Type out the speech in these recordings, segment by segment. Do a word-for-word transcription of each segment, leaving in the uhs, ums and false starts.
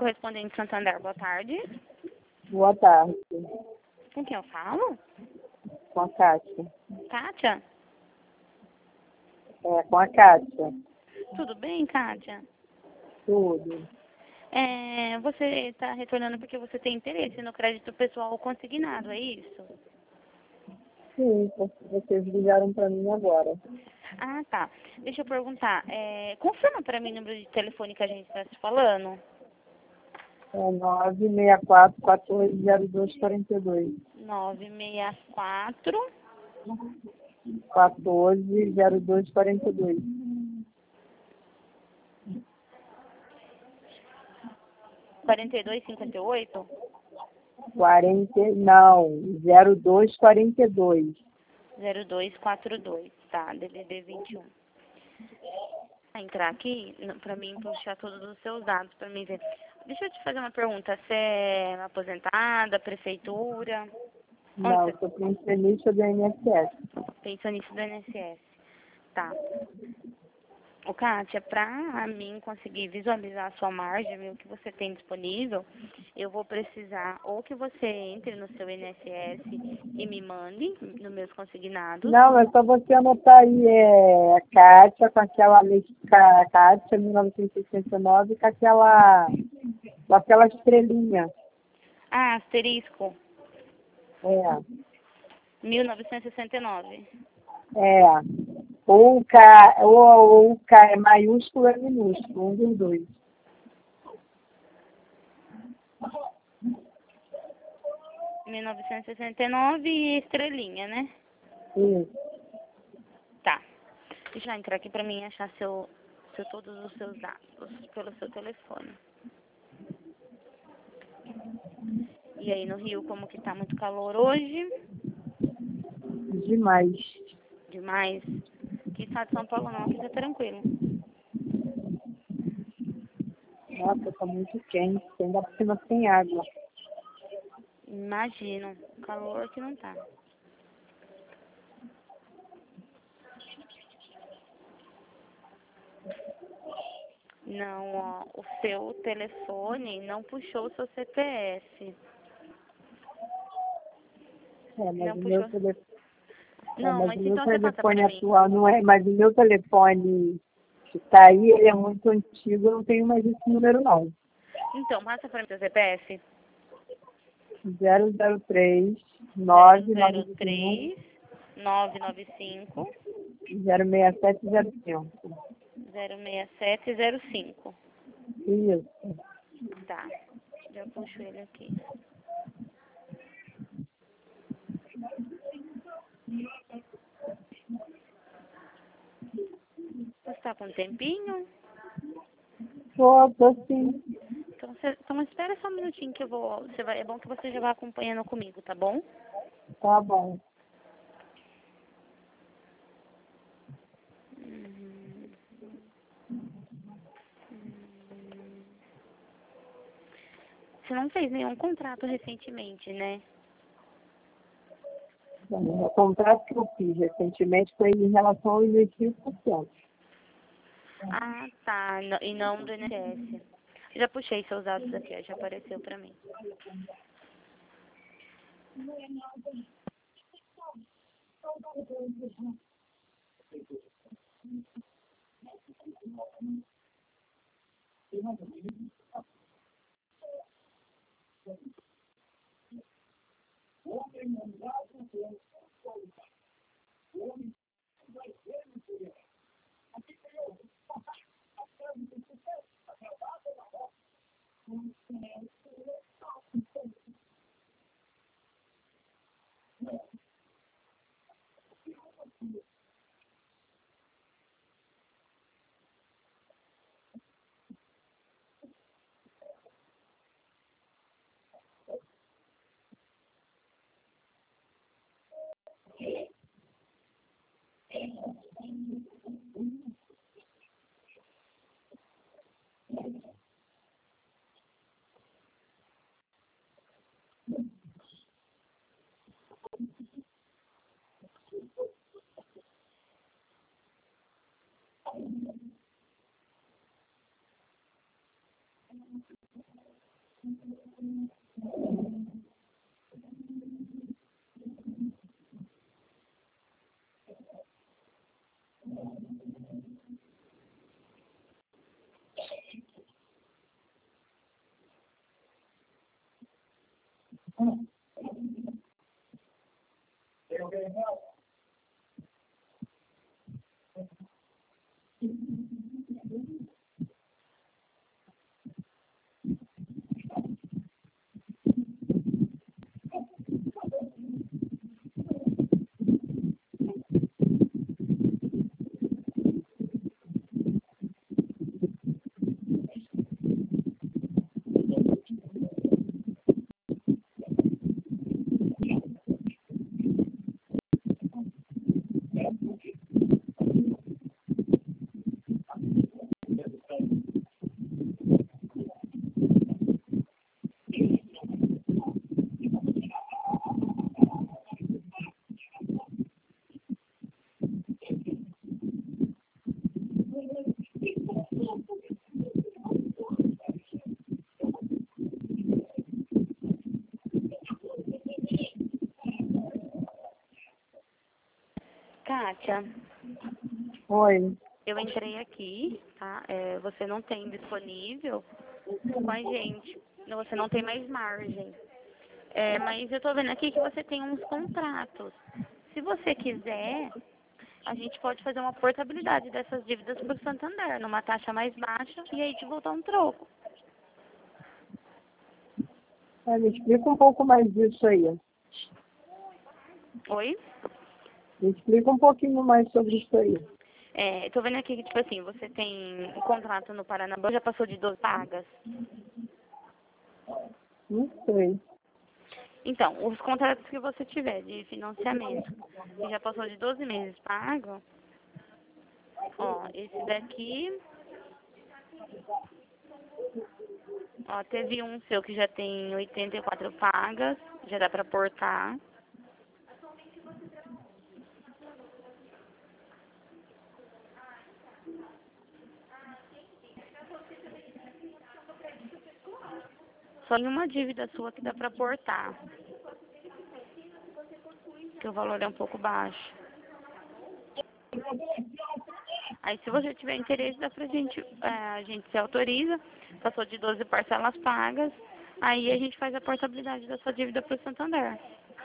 correspondente Santander, boa tarde. Boa tarde. Com quem eu falo? Com a Kátia. Kátia? É, com a Kátia. Tudo bem, Kátia? Tudo. É, você está retornando porque você tem interesse no crédito pessoal consignado, é isso? Sim, vocês ligaram para mim agora. Ah, tá. Deixa eu perguntar. É, confirma para mim o número de telefone que a gente está se falando. É nove seis quatro, quatorze, zero dois, quarenta e dois. nove seis quatro, quatorze, zero dois, quarenta e dois. quarenta e dois, cinquenta e oito? quarenta, não, zero dois, quarenta e dois. zero dois quatro dois, tá, D D D vinte e um. Vou entrar aqui para mim puxar todos os seus dados para mim ver. Deixa eu te fazer uma pergunta. Você é aposentada, prefeitura? Onde Não, você sou pensionista do I N S S. pensionista do I N S S? Tá. Ô, Kátia, para mim conseguir visualizar a sua margem, ver o que você tem disponível, eu vou precisar ou que você entre no seu I N S S e me mande nos meus consignados. Não, é só você anotar aí, é a Kátia com aquela letra Kátia mil novecentos e sessenta e nove com aquela, com aquela estrelinha. Ah, asterisco, É, mil novecentos e sessenta e nove. é. Ou o K, ou, ou o K é maiúsculo ou é minúsculo, um dos dois. mil novecentos e sessenta e nove e estrelinha, né? Isso. Tá. Deixa eu entrar aqui pra mim achar seu, seu, todos os seus dados pelo seu telefone. E aí no Rio, como que tá muito calor hoje? Demais. Demais. Aqui estado de São Paulo não, aqui tá tranquilo. Nossa, tá muito quente, ainda por cima sem água. Imagino. Calor que não tá. Não, ó, o seu telefone não puxou o seu C P F. É, mas Não o meu puxou. telefone, é, Não, mas o mas meu então você passa telefone pra mim. atual não é, mas o meu telefone que tá aí, ele é muito antigo, eu não tenho mais esse número não. Então, passa pra mim seu C P F. zero zero três, nove nove zero zero cinco, três, nove nove cinco, zero seis sete zero cinco. zero seis sete zero cinco. Isso. Tá, já puxo ele aqui. Você tá com um tempinho? Tô, tô sim. Então, você, então espera só um minutinho que eu vou. Você vai, é bom que você já vá acompanhando comigo, tá bom? Tá bom. Hum, hum. Você não fez nenhum contrato recentemente, né? O contrato que eu fiz recentemente foi em relação ao I N S S. Ah, tá. No- E não do I N S S. Já puxei seus dados aqui, ó, já apareceu pra mim. Kátia, Oi. eu entrei aqui, tá? É, você não tem disponível com a gente. Você não tem mais margem. É, mas eu tô vendo aqui que você tem uns contratos. Se você quiser, a gente pode fazer uma portabilidade dessas dívidas para o Santander, numa taxa mais baixa, e aí te voltar um troco. É, me explica um pouco mais disso aí. Oi? Me explica um pouquinho mais sobre isso aí. É, tô vendo aqui que, tipo assim, você tem um contrato no Paranabanco, já passou de doze pagas. Não sei. Então, os contratos que você tiver de financiamento, que já passou de doze meses pago, ó, esse daqui, ó, teve um seu que já tem oitenta e quatro pagas, já dá pra portar. Só em uma dívida sua que dá pra portar, que o valor é um pouco baixo. Aí, se você tiver interesse, dá pra gente, é, a gente se autoriza, passou de doze parcelas pagas, aí a gente faz a portabilidade da sua dívida pro Santander.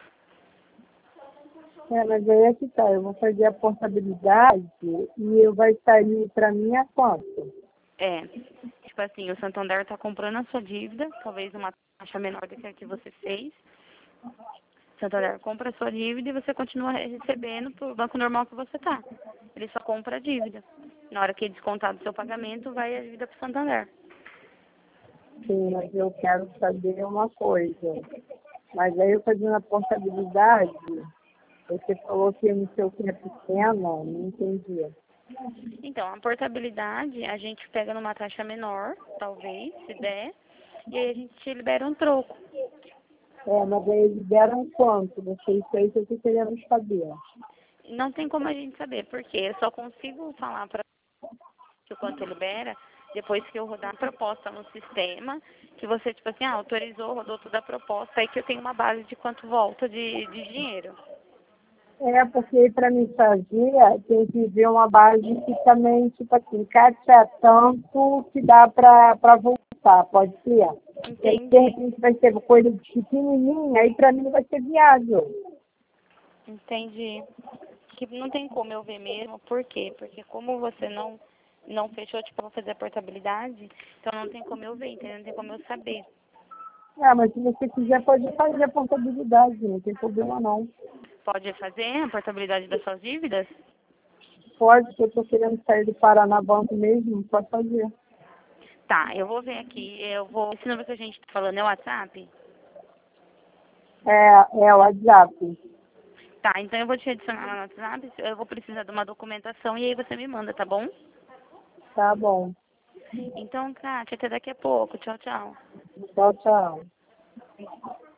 É, mas aí é que tá. Eu vou fazer a portabilidade e eu vai sair para mim a quanto? É, tipo assim, o Santander tá comprando a sua dívida, talvez uma taxa menor do que a que você fez. O Santander compra a sua dívida e você continua recebendo pro banco normal que você tá. Ele só compra a dívida. Na hora que é descontado o seu pagamento, vai a dívida pro Santander. Sim, mas eu quero saber uma coisa. Mas aí eu fazendo a portabilidade, você falou que não sei o que é pequena, não entendi. Então, a portabilidade a gente pega numa taxa menor, talvez, se der, e aí a gente te libera um troco. É, mas aí eles deram quanto? Vocês fez o que queremos saber. Não tem como a gente saber, porque eu só consigo falar para o quanto libera depois que eu rodar a proposta no sistema, que você, tipo assim, ah, autorizou, rodou toda a proposta, aí que eu tenho uma base de quanto volta de, de dinheiro. É, porque para mim fazer, tem que ver uma base que também, tipo assim, Kátia, tanto que dá para voltar, pode ser? E aí, de Entendi, repente, vai ser coisa de pequenininha, aí para mim não vai ser viável. entendi. Que não tem como eu ver mesmo, por quê? Porque como você não, não fechou, tipo, pra fazer a portabilidade, então não tem como eu ver, entendeu? Não tem como eu saber. Ah, mas se você quiser, pode fazer a portabilidade, não tem problema não. Pode fazer a portabilidade das suas dívidas? Pode, se eu estou querendo sair do Paraná Banco mesmo, pode fazer. Tá, eu vou ver aqui, eu vou... Esse número que a gente tá falando é o WhatsApp? É, é o WhatsApp. Tá, então eu vou te adicionar lá no WhatsApp, eu vou precisar de uma documentação e aí você me manda, tá bom? Tá bom. Então, Kátia, até daqui a pouco. Tchau, tchau. Tchau, tchau.